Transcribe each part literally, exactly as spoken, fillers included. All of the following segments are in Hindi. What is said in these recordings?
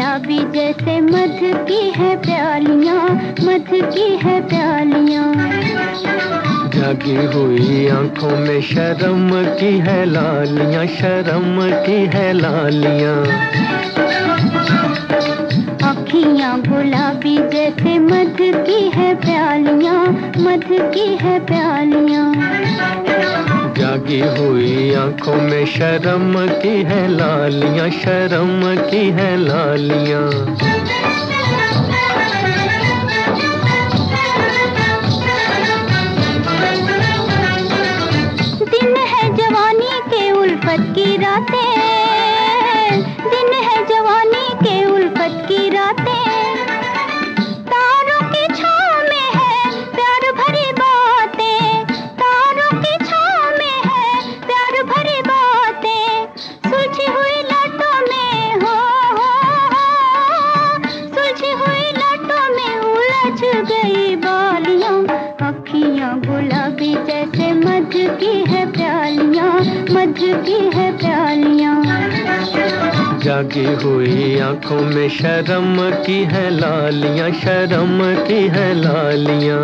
गुलाबी जैसे मध की है प्यालियां, मध की है प्यालियां। जागी हुई आंखों में शर्म की है लालियां, शर्म की है लालियां। अखियां गुलाबी जैसे मध की है प्यालियां, मध की है प्यालियां। जागी हुई आंखों में शर्म की है लालियां, शर्म की है लालियां। दिन है जवानी के उल्फत की रातें, दिन है जवानी के उल्फत की रातें। तारों की छाँव में है प्यार भरी बातें, तारों की छाँव में है प्यार भरी बातें। सुलझी हुई लटों में हो, हो, हो सुलझी हुई लटों में उलझ गई बालियां। अखियां गुलाबी जैसे मध की है प्यालियां, मध की है प्यालियां। जागी हुई आंखों में शर्म की है लालियां, शर्म की है लालियां।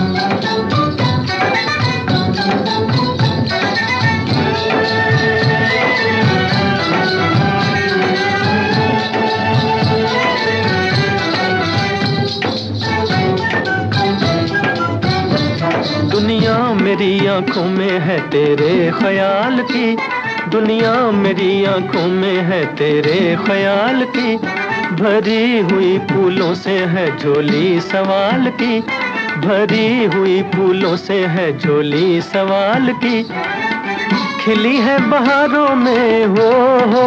दुनिया मेरी आंखों में है तेरे ख्याल की, दुनिया मेरी आंखों में है तेरे ख्याल की। भरी हुई फूलों से है झोली सवाल की, भरी हुई फूलों से है झोली सवाल की। खिली है बहारों में हो, हो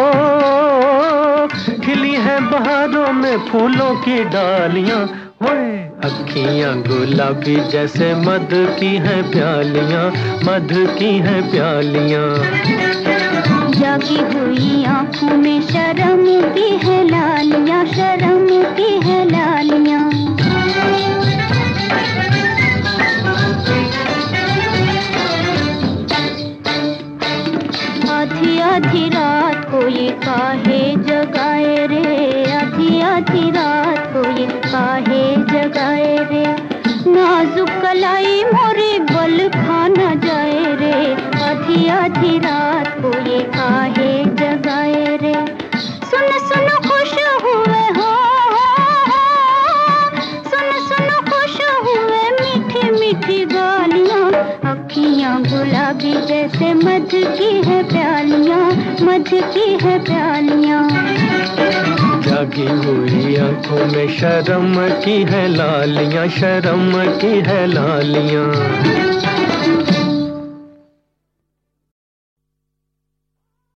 खिली है बहारों में फूलों की डालियां। होए अखियां गुलाबी जैसे मध की है प्यालियां, मध की है प्यालियां। जागी हुई आंखों में शर्म की है लालियां, शर्म की है लालियां। आधी आधी रात को ये काहे जगाए रे, आधी आधी रात को ये काहे जगाए रे। नाजुक कलाई मोरे बल खाना जाए रे, आधी आधी रात को ये काहे जगाए रे। सुन सुन खुश हुए हो, सुन सुन खुश हुए मीठी मीठी गालियां। अखियां गुलाबी जैसे मध की है प्यालियां, मध की है प्यालियां। जागी हुई आंखों में शर्म की है लालियां, शर्म की है लालियां।